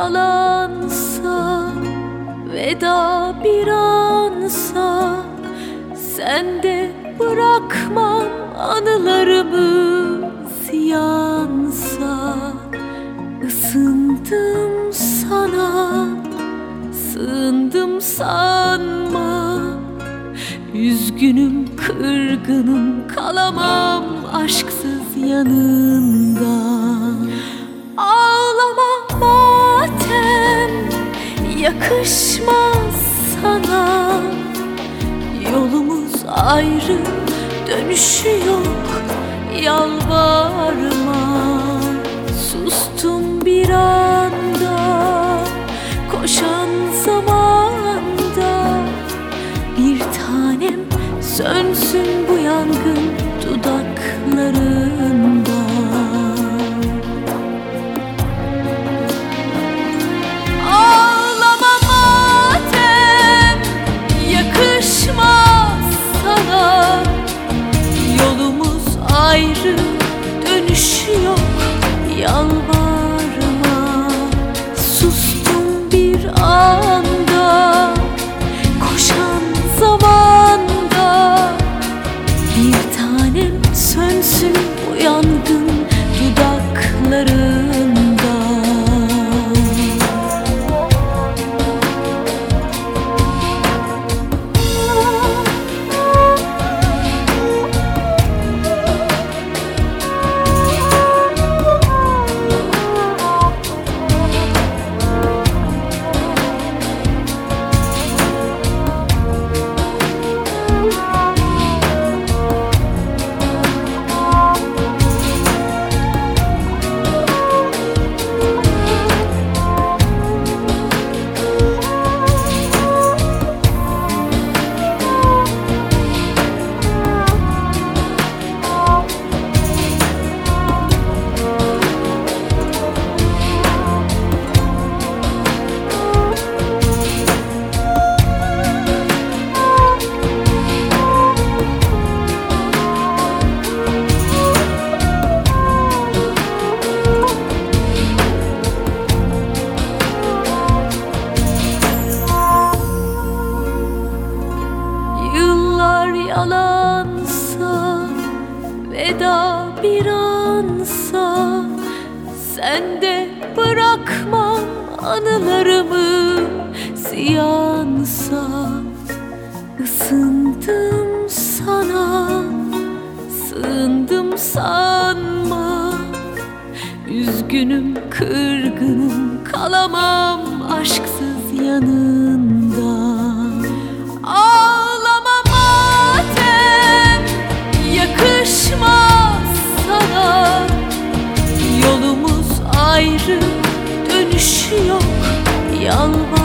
yalansa, veda bir ansa, sen de bırakmam anılarımız yansa. Isındım sana, sığındım sanma. Üzgünüm, kırgınım, kalamam aşksız yanında. Ağlama matem, yakışmaz sana. Yolumuz ayrı, dönüşü yok, yalvarma. Sustum bir anda, koşan zamanda. Bir tanem, sönsün bu yangın dudaklarında. Ağlama matem, yakışmaz sana. Yolumuz ayrı, dönüşü yok, yalvarma. Sustum bir anda, koşan zamanda. Bir tanem, sönsün bu yangın dudaklarında. Yalansa, veda bir ansa, sen de bırakmam anılarımı ziyansa. Isındım sana, sığındım sanma. Üzgünüm, kırgınım, kalamam aşksız yanında. Ağlama matem, yakışmaz sana. Yolumuz ayrı, dönüşü yok, yalvarma.